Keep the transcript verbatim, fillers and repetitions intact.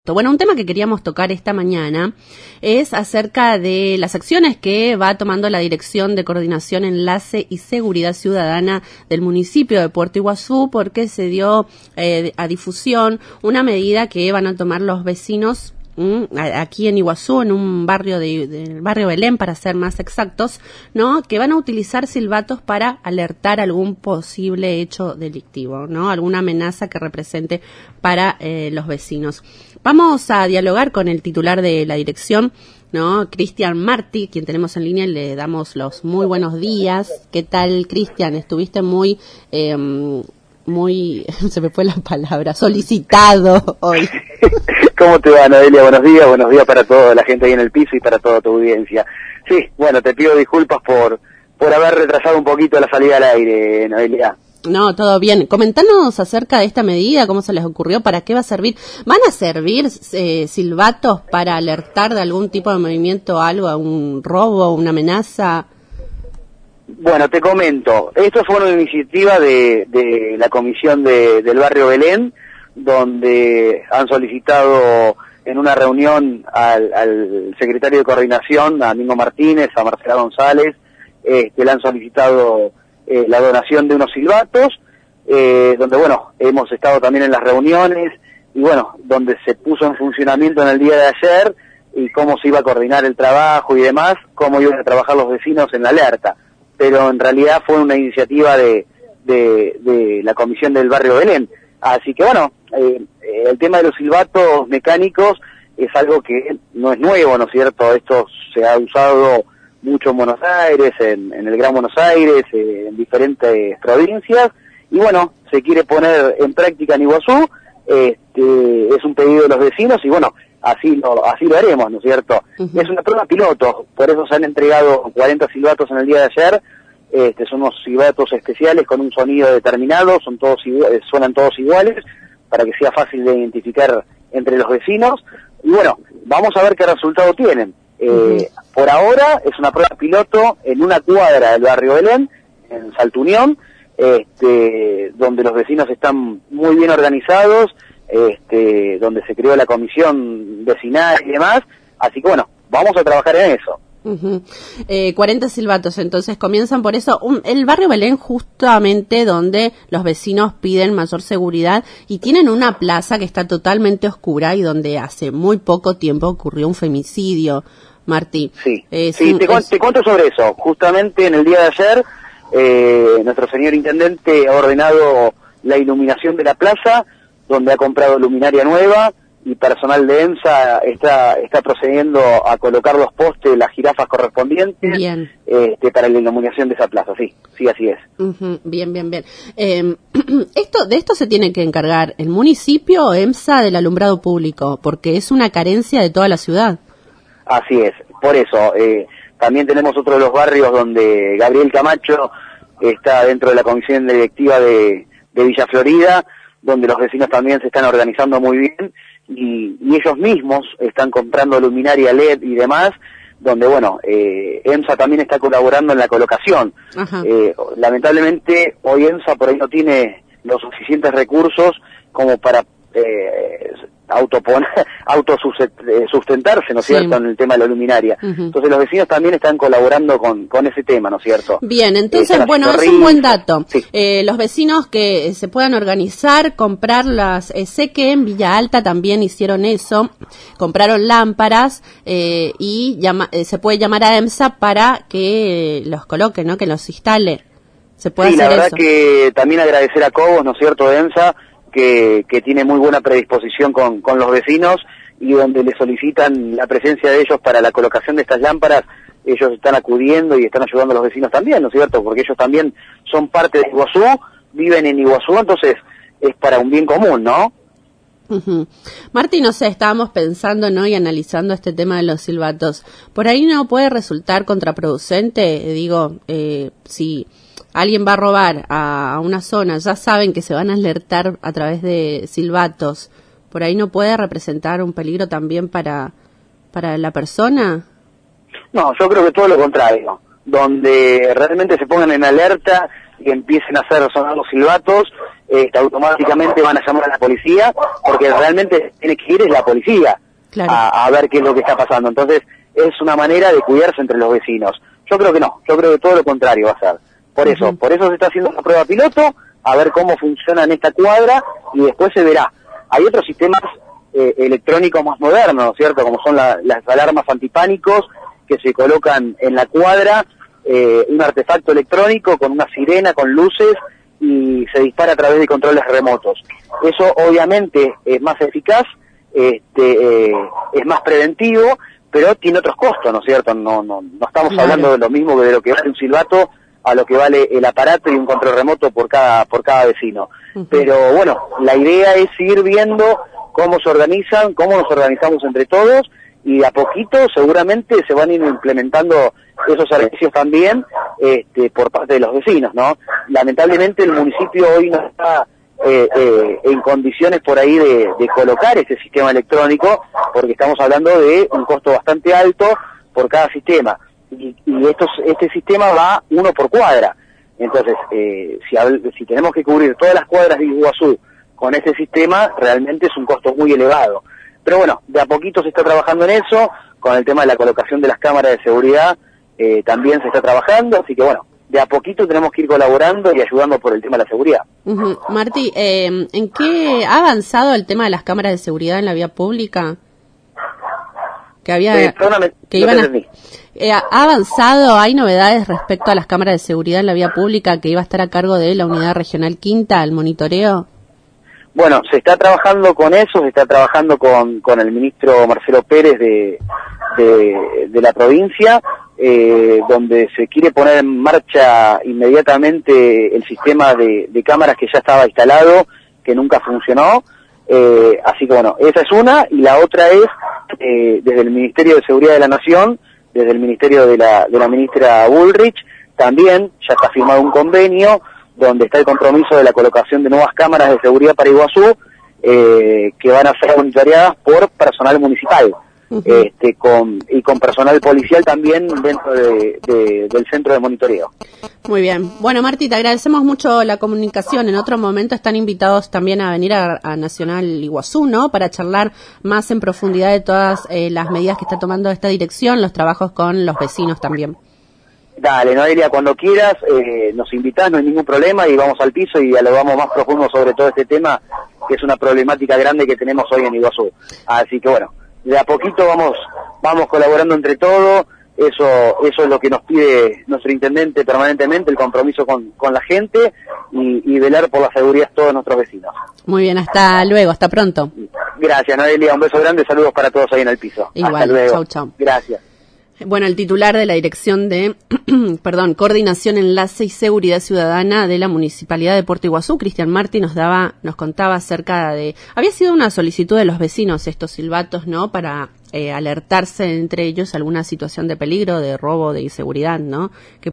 Bueno, un tema que queríamos tocar esta mañana es acerca de las acciones que va tomando la Dirección de Coordinación, Enlace y Seguridad Ciudadana del municipio de Puerto Iguazú, porque se dio eh, a difusión una medida que van a tomar los vecinos mmm, aquí en Iguazú, en un barrio de, del barrio Belén, para ser más exactos, ¿no? Que van a utilizar silbatos para alertar algún posible hecho delictivo, ¿no? Alguna amenaza que represente para eh, los vecinos. Vamos a dialogar con el titular de la dirección, ¿no? Cristian Martí, quien tenemos en línea, y le damos los muy buenos días. ¿Qué tal, Cristian? Estuviste muy, eh, muy, se me fue la palabra, solicitado hoy. ¿Cómo te va, Noelia? Buenos días, buenos días para toda la gente ahí en el piso y para toda tu audiencia. Sí, bueno, te pido disculpas por, por haber retrasado un poquito la salida al aire, Noelia. No, todo bien. Comentanos acerca de esta medida, cómo se les ocurrió, para qué va a servir. ¿Van a servir eh, silbatos para alertar de algún tipo de movimiento, algo, a un robo, una amenaza? Bueno, te comento. Esto fue una iniciativa de, de la comisión de, del barrio Belén, donde han solicitado en una reunión al, al secretario de Coordinación, a Domingo Martínez, a Marcela González, eh, que le han solicitado Eh, la donación de unos silbatos, eh, donde bueno, hemos estado también en las reuniones y bueno, donde se puso en funcionamiento en el día de ayer y cómo se iba a coordinar el trabajo y demás, cómo iban a trabajar los vecinos en la alerta, pero en realidad fue una iniciativa de, de, de la comisión del barrio Belén, así que bueno, eh, el tema de los silbatos mecánicos es algo que no es nuevo, ¿no es cierto? Esto se ha usado mucho en Buenos Aires, en, en el Gran Buenos Aires, eh, en diferentes provincias, y bueno, se quiere poner en práctica en Iguazú, este, es un pedido de los vecinos, y bueno, así lo, así lo haremos, ¿no es cierto? Uh-huh. Es una prueba piloto, por eso se han entregado cuarenta silbatos en el día de ayer, este, son unos silbatos especiales con un sonido determinado, son todos iguales, suenan todos iguales, para que sea fácil de identificar entre los vecinos, y bueno, vamos a ver qué resultado tienen. Eh, uh-huh. Por ahora es una prueba piloto en una cuadra del barrio Belén, en Salto Unión, este, donde los vecinos están muy bien organizados, este, donde se creó la comisión vecinal y demás, así que bueno, vamos a trabajar en eso. Uh-huh. eh, cuarenta silbatos, entonces comienzan por eso. Un, el barrio Belén, justamente donde los vecinos piden mayor seguridad y tienen una plaza que está totalmente oscura y donde hace muy poco tiempo ocurrió un femicidio. Martí. Sí, es sí un, te, es... te cuento sobre eso. Justamente en el día de ayer, eh, nuestro señor intendente ha ordenado la iluminación de la plaza, donde ha comprado luminaria nueva y personal de EMSA está está procediendo a colocar los postes, las jirafas correspondientes, bien. Este, para la iluminación de esa plaza. Sí, sí, así es. Uh-huh. Bien, bien, bien. Eh, esto de esto se tiene que encargar el municipio o EMSA del alumbrado público, porque es una carencia de toda la ciudad. Así es, por eso, eh, también tenemos otro de los barrios donde Gabriel Camacho está dentro de la comisión directiva de, de Villa Florida, donde los vecinos también se están organizando muy bien y, y ellos mismos están comprando luminaria L E D y demás, donde bueno, eh, EMSA también está colaborando en la colocación. Eh, lamentablemente hoy EMSA por ahí no tiene los suficientes recursos como para eh, autoponer, autosustentarse, ¿no es sí. cierto?, en el tema de la luminaria. Uh-huh. Entonces los vecinos también están colaborando con, con ese tema, ¿no es cierto? Bien, entonces, eh, bueno, es un buen dato. Sí. Eh, los vecinos que se puedan organizar, comprarlas, eh, sé que en Villa Alta también hicieron eso, compraron lámparas eh, y llama, eh, se puede llamar a EMSA para que los coloque, ¿no?, que los instale. Se puede sí, hacer la verdad eso. Que también agradecer a Cobos, ¿no es cierto?, de EMSA, Que, que tiene muy buena predisposición con, con los vecinos y donde le solicitan la presencia de ellos para la colocación de estas lámparas, ellos están acudiendo y están ayudando a los vecinos también, ¿no es cierto? Porque ellos también son parte de Iguazú, viven en Iguazú, entonces es para un bien común, ¿no? Uh-huh. Martí, no sé, estábamos pensando, ¿no?, y analizando este tema de los silbatos. ¿Por ahí no puede resultar contraproducente? Digo, eh, si alguien va a robar a una zona, ya saben que se van a alertar a través de silbatos, ¿por ahí no puede representar un peligro también para, para la persona? No, yo creo que todo lo contrario, donde realmente se pongan en alerta y empiecen a hacer sonar los silbatos, este, automáticamente van a llamar a la policía, porque realmente tiene que ir es la policía claro. a, a ver qué es lo que está pasando. Entonces es una manera de cuidarse entre los vecinos. Yo creo que no, yo creo que todo lo contrario va a ser. Por eso, uh-huh. por eso se está haciendo la prueba piloto, a ver cómo funciona en esta cuadra y después se verá. Hay otros sistemas eh, electrónicos más modernos, ¿cierto? Como son la, las alarmas antipánicos que se colocan en la cuadra, eh, un artefacto electrónico con una sirena, con luces y se dispara a través de controles remotos. Eso obviamente es más eficaz, este, eh, es más preventivo, pero tiene otros costos, ¿no es cierto? No, no, no estamos claro. hablando de lo mismo que de lo que vale un silbato a lo que vale el aparato y un control remoto por cada por cada vecino. Uh-huh. Pero bueno, la idea es seguir viendo cómo se organizan, cómo nos organizamos entre todos y a poquito seguramente se van a ir implementando esos servicios también este, por parte de los vecinos, ¿no? Lamentablemente el municipio hoy no está eh, eh, en condiciones por ahí de, de colocar ese sistema electrónico porque estamos hablando de un costo bastante alto por cada sistema. Y, y estos, este sistema va uno por cuadra. Entonces, eh, si, si tenemos que cubrir todas las cuadras de Iguazú con este sistema, realmente es un costo muy elevado. Pero bueno, de a poquito se está trabajando en eso, con el tema de la colocación de las cámaras de seguridad eh, también se está trabajando, así que bueno, de a poquito tenemos que ir colaborando y ayudando por el tema de la seguridad. Uh-huh. Martí, eh, ¿en qué ha avanzado el tema de las cámaras de seguridad en la vía pública? Que había... Eh, perdóname, que no iban te a... entendí. Eh, ¿Ha avanzado? ¿Hay novedades respecto a las cámaras de seguridad en la vía pública que iba a estar a cargo de la Unidad Regional Quinta, el monitoreo? Bueno, se está trabajando con eso, se está trabajando con, con el ministro Marcelo Pérez de, de, de la provincia, eh, donde se quiere poner en marcha inmediatamente el sistema de, de cámaras que ya estaba instalado, que nunca funcionó. Eh, así que bueno, esa es una, y la otra es eh, desde el Ministerio de Seguridad de la Nación, desde el Ministerio de la, de la ministra Bullrich, también ya está firmado un convenio donde está el compromiso de la colocación de nuevas cámaras de seguridad para Iguazú, eh, que van a ser monitoreadas por personal municipal, uh-huh. este, con, y con personal policial también dentro de, de, del centro de monitoreo. Muy bien. Bueno, Martí, te agradecemos mucho la comunicación. En otro momento están invitados también a venir a, a Nacional Iguazú, ¿no? Para charlar más en profundidad de todas eh, las medidas que está tomando esta dirección, los trabajos con los vecinos también. Dale, Noelia, cuando quieras, eh, nos invitás, no hay ningún problema y vamos al piso y dialogamos más profundo sobre todo este tema, que es una problemática grande que tenemos hoy en Iguazú. Así que bueno, de a poquito vamos vamos colaborando entre todos, eso eso es lo que nos pide nuestro intendente permanentemente, el compromiso con, con la gente y, y velar por la seguridad de todos nuestros vecinos. Muy bien, hasta luego, hasta pronto. Gracias, Noelia, un beso grande, saludos para todos ahí en el piso. Igual, hasta luego. Chau, chau. Gracias. Bueno, el titular de la Dirección de, perdón, Coordinación, Enlace y Seguridad Ciudadana de la Municipalidad de Puerto Iguazú, Cristian Martí, nos daba, nos contaba acerca de, había sido una solicitud de los vecinos estos silbatos, ¿no? Para eh, alertarse entre ellos alguna situación de peligro, de robo, de inseguridad, ¿no? Que